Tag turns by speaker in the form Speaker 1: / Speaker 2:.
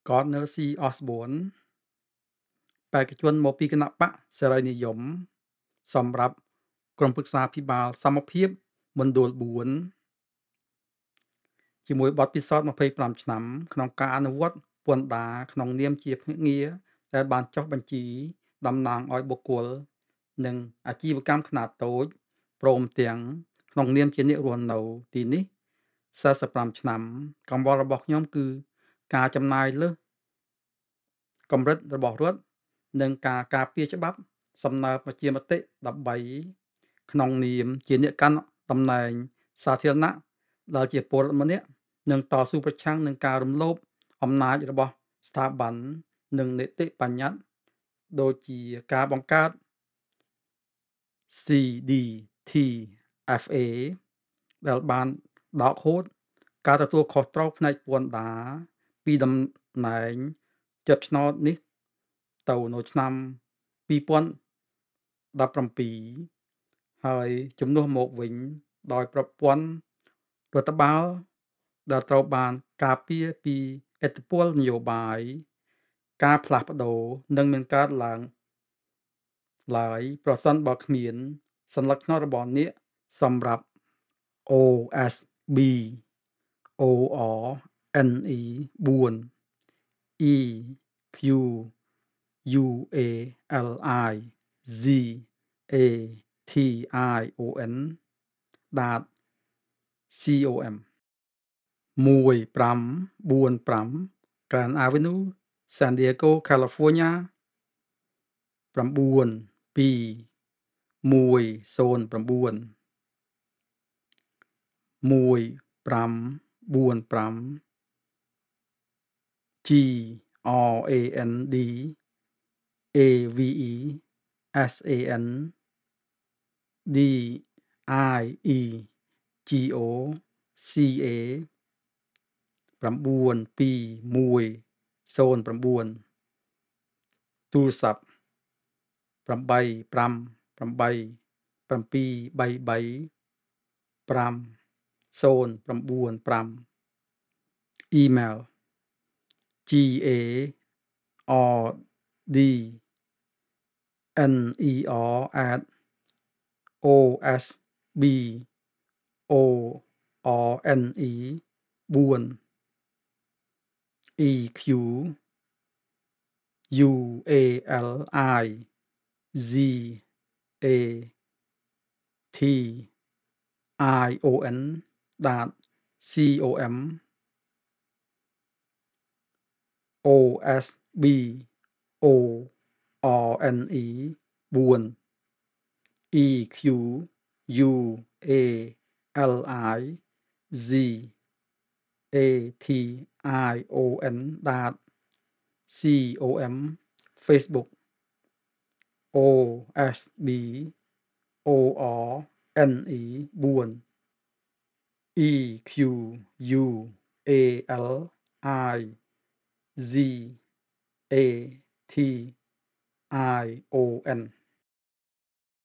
Speaker 1: Gardner C. Osborne បេក្ខជនមកពីគណៈបកសេរីនិយមសម្រាប់ក្រុមប្រឹក្សាភិបាលសមភាពមណ្ឌល4ជាមួយបទពិសោធន៍25ឆ្នាំក្នុងការអនុវត្តពន្ធដារក្នុងនាមជាភ្នាក់ងារដែលបានចុះបញ្ជីតំណាងឲ្យបុគ្គលនិងអាជីវកម្មខ្នាតតូចព្រមទាំងក្នុងនាមជាអ្នករស់នៅទីនេះ45ឆ្នាំកង្វល់របស់ខ្ញុំគឺការចំណាយលើសកម្រិតរបស់រដ្ឋនិងការការពារច្បាប់សំណើប្រជាមតិដើម្បីក្នុងនាមជាអ្នកកាន់តំណែងសាធារណៈដែលជាពលរដ្ឋម្នាក់នឹងតស៊ូប្រឆាំងនឹងការរំលោភអំណាចរបស់ស្ថាប័ននិងនីតិបញ្ញត្តិដូចជាការបង្កើត CDTFA ដែលបានដកហូតការទទួលខុសត្រូវផ្នែកពន្ធដារពីតំណែងជាប់ឆ្នោតនេះទៅនៅឆ្នាំ2017ហើយជំនួសមកវិញដោយប្រព័ន្ធរដ្ឋបាលដែលត្រូវបានការពារពីឥទ្ធិពលនយោបាយការផ្លាស់ប្ដូរនឹងមានកើតឡើងឡើយប្រសិនបើគ្មានសញ្ញាឆ្នោតរបស់អ្នកសម្រាប់ OSB ORNE 4 EQUALIZATION .com 1545 Grand Avenue San Diego California 92109 1545 GRANDAVENUE ទូរស័ព្ទ888-733-5095 Email grandavenue@osborn.com OSBORNE 4 Facebook OSBORNE 4 EQUALIZATION